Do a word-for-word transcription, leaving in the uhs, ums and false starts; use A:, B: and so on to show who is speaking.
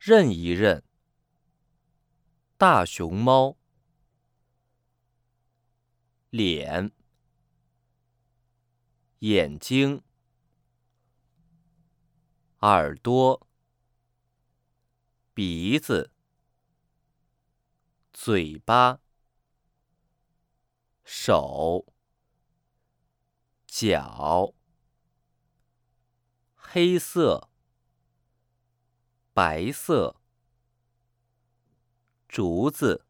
A: 认一认，大熊猫。脸，眼睛，耳朵，鼻子，嘴巴，手，脚，黑色，白色，竹子。